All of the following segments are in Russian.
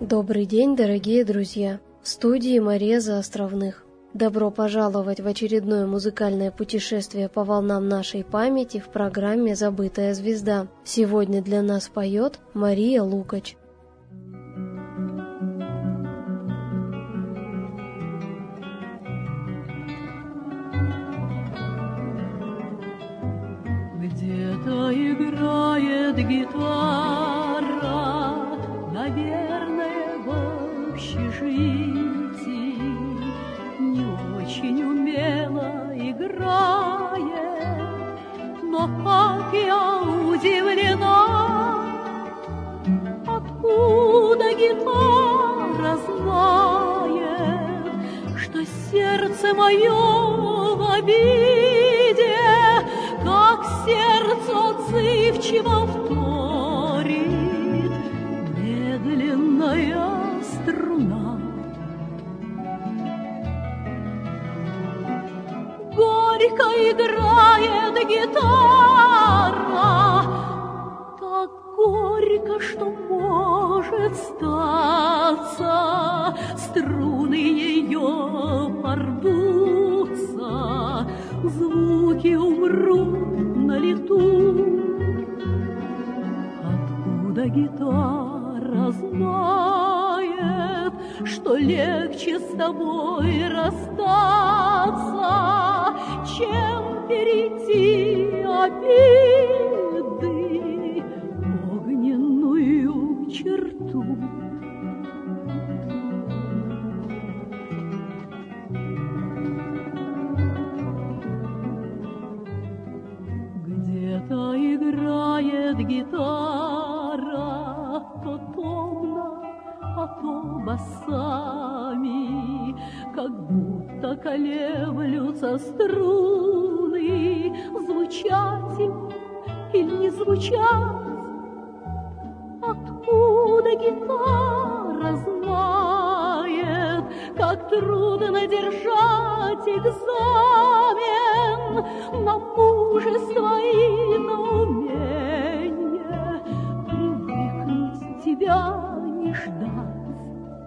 Добрый день, дорогие друзья! В студии Мария Заостровных. Добро пожаловать в очередное музыкальное путешествие по волнам нашей памяти в программе «Забытая звезда». Сегодня для нас поет Мария Лукач. Где-то играет гитара, наверное, в общежитии, не очень умело играет, но как я удивлена, откуда гитара знает, что сердце мое в обиде, как сердце отзывчиво вторит медленная струна. Горько играет гитара, так горько, что может статься, струны ее порвутся, звуки умрут на лету. Откуда гитара знает, что легче с тобой расстаться, чем перейти обиды огненную черту? Где-то играет гитара, то томно, а то басами, как будто колеблются струны, звучать им или не звучать. Откуда гитара знает, как трудно держать экзамен на мужество и на умение привыкнуть тебя не ждать?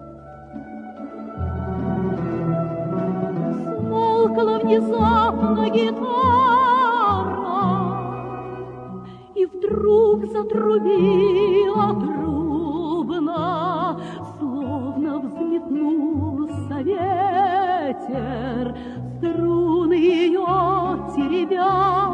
Смолкла внезапно гитара и вдруг затрубила трубно, словно взметнулся ветер, струны ее теребя.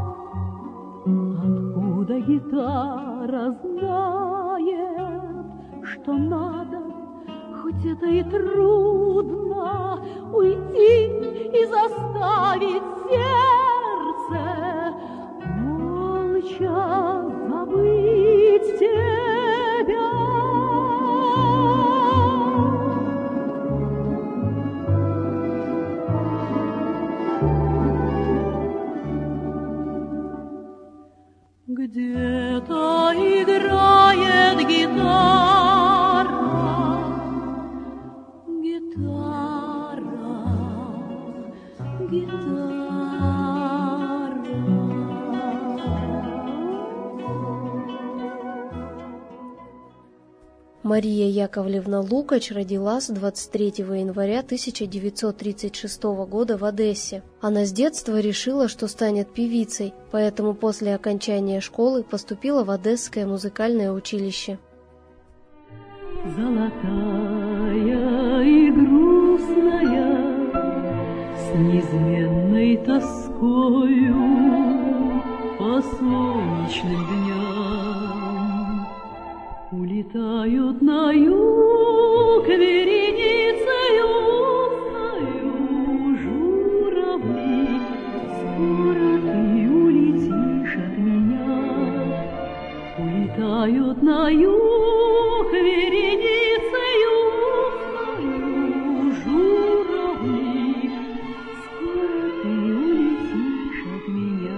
Откуда гитара знает, что надо, хоть это и трудно, уйти и заставить сердце молча забыть тебя? Где-то играет гитара, гитара, гитара. Мария Яковлевна Лукач родилась 23 января 1936 года в Одессе. Она с детства решила, что станет певицей, поэтому после окончания школы поступила в Одесское музыкальное училище. Золотая и грустная, с неизменной тоскою по солнечным дням улетают на юг вереницею журавли. Скоро ты улетишь от меня. Улетают на юг вереницею журавли. Скоро ты улетишь от меня.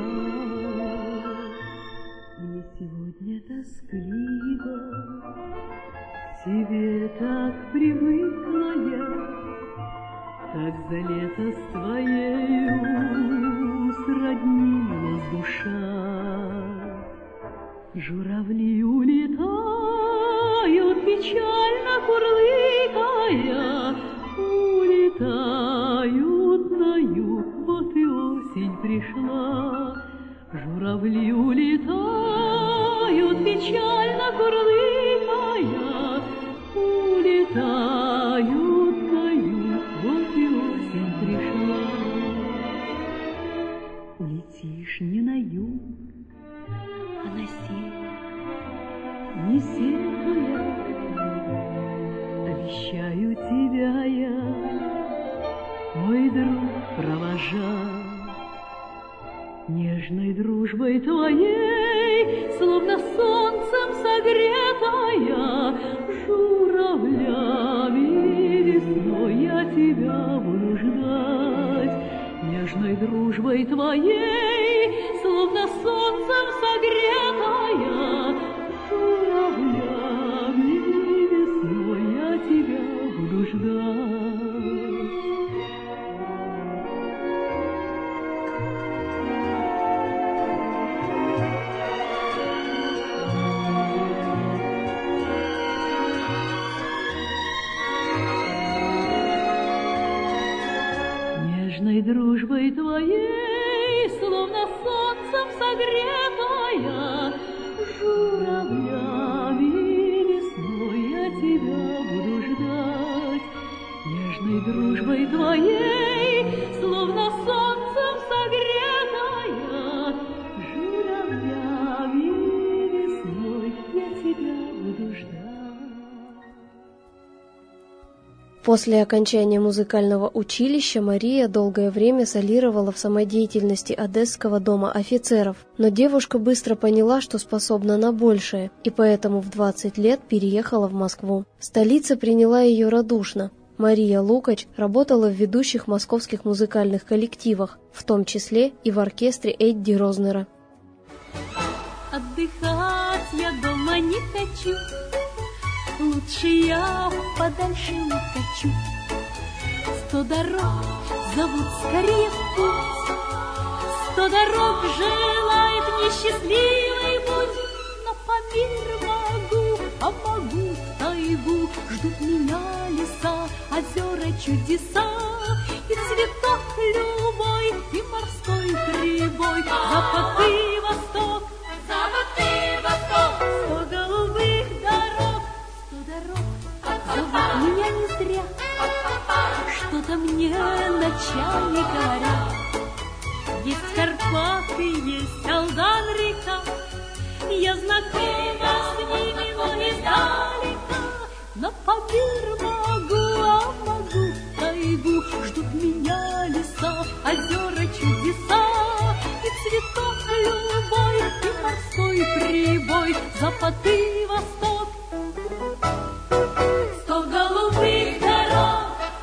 И сегодня тоскливо к тебе так привыкла я, как за лето с твоею сроднилась душа. Журавли улетают печально курлыкая, улетают на юг, вот и осень пришла. Журавли улетают, печально курлыкая, улетают на юг, вот и осень пришла. Улетишь не на юг, а на север, не сетуя, обещаю тебя я, мой друг, провожать. Нежной дружбой твоей, словно солнцем согретая, журавлями весной я тебя буду ждать. Нежной дружбой твоей, словно солнцем согретая, журавлями весной я тебя буду ждать. Дружбой твоей, словно солнцем согретая, журавлями весной я тебя буду ждать. Нежной дружбой твоей, словно солнцем согретая, журавлями весной я тебя буду ждать. После окончания музыкального училища Мария долгое время солировала в самодеятельности Одесского дома офицеров, но девушка быстро поняла, что способна на большее, и поэтому в 20 лет переехала в Москву. Столица приняла ее радушно. Мария Лукач работала в ведущих московских музыкальных коллективах, в том числе и в оркестре Эдди Рознера. Отдыхать я дома не хочу, лучше я подальше укачу. 100 дорог зовут скорее в путь, 100 дорог желает мне счастливый путь. Но по миру могу в тайгу, ждут меня леса, озера, чудеса, и цветок любой, и морской прибой. Запад и восток, запад и восток, 100 голубых дорог, 100 дорог зовут меня не зря. Что-то мне ночами говорят. Есть Карпаты, есть Алдан-река, я знакома с ними, но издалека. Но по миру могу в тайгу, ждут меня леса, озера, чудеса, и цветок любой, и морской прибой. Запад и восток, 100 голубых дорог.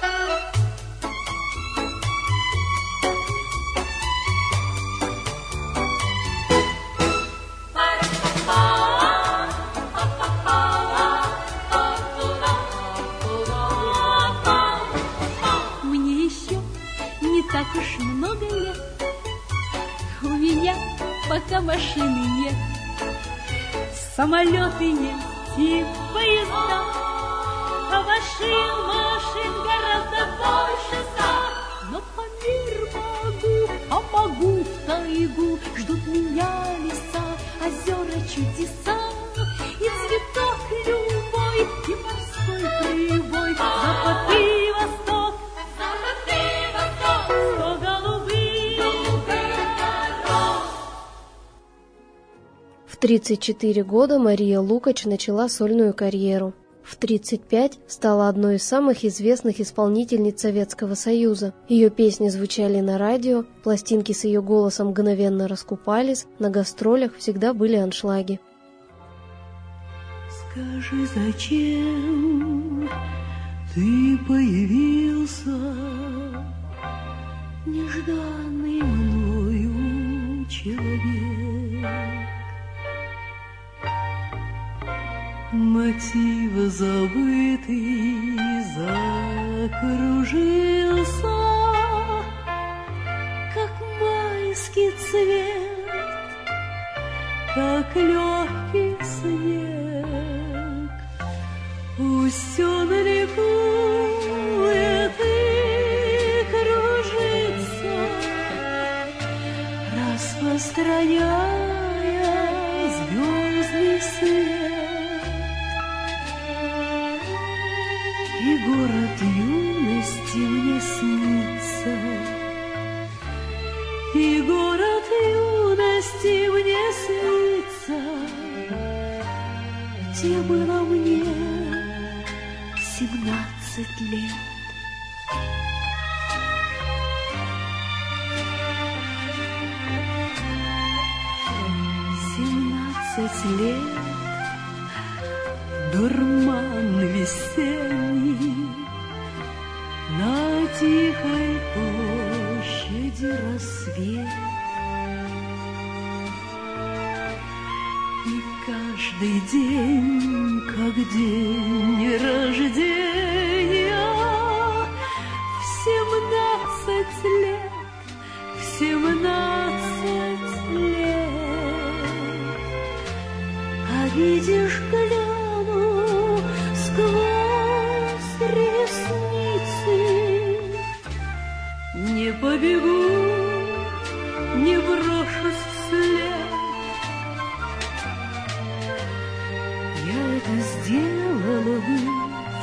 Так уж много лет, у меня пока машины нет. Самолеты есть и поезда, а машин гораздо больше 100. Но по миру могу в тайгу, ждут меня леса, озера, чудеса, и цветок любой, и морской прибой. Запад и восток, запад и восток, 100 голубых дорог. В 34 года Мария Лукач начала сольную карьеру. В 35 стала одной из самых известных исполнительниц Советского Союза. Ее песни звучали на радио, пластинки с ее голосом мгновенно раскупались, на гастролях всегда были аншлаги. Скажи, зачем ты появился, нежданный мною человек? Мотивы забытый закружился, как майский цвет, как легкий снег. Пусть он ликует и кружится, распространяя звездный свет. И город юности мне снится, и город юности мне снится, где было мне 17 лет. Лет, дурман весенний, на тихой площади рассвет. И каждый день, как день рождения, в 17 лет, в 17 лет. Видишь, гляну сквозь ресницы, не побегу, не брошусь вслед. Я это сделала бы в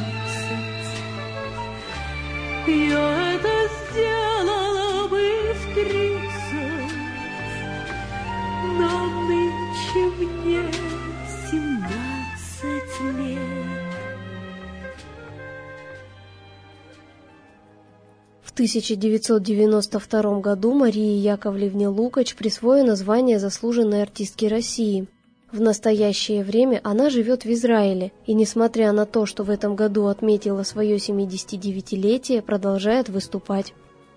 30, я это сделала бы в 30, но нынче мне 17 лет. В 1992 году Марии Яковлевне Лукач присвоено звание заслуженной артистки России. В настоящее время она живет в Израиле и, несмотря на то, что в этом году отметила свое 79-летие, продолжает выступать.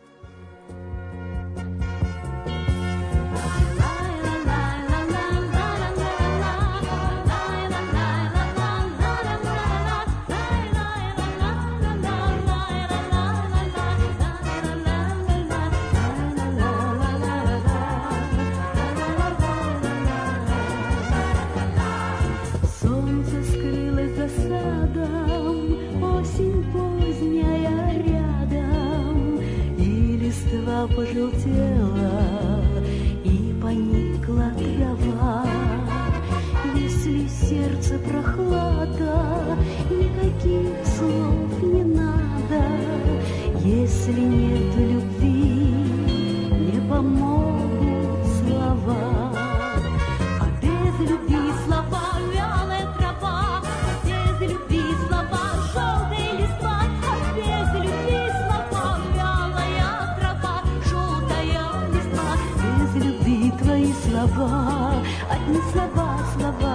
Пожелтела и поникла трава. Если сердце прохлада, никаких слов не надо. Если нет любви, не помогут слова. А без любви слова вялая трава, без любви слова желтые листва, а без любви слова вялая трава, желтая листва. Без любви твои слова, одни слова, слова.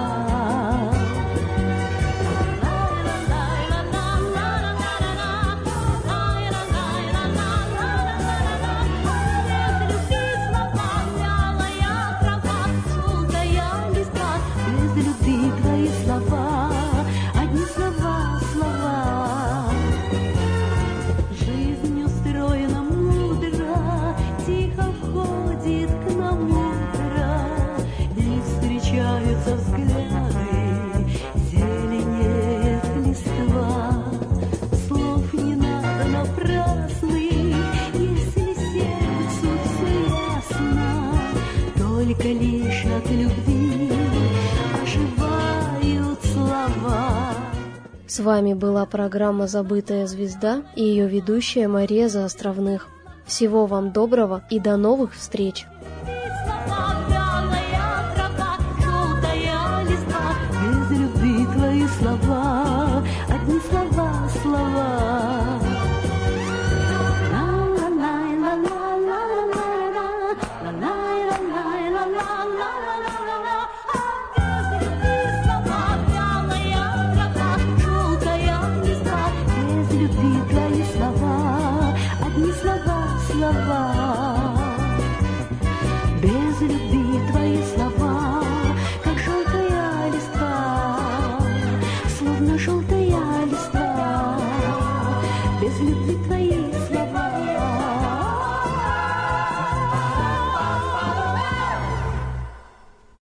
Только лишь от любви оживают слова. С вами была программа «Забытая звезда» и ее ведущая Мария Заостровных. Всего вам доброго и до новых встреч!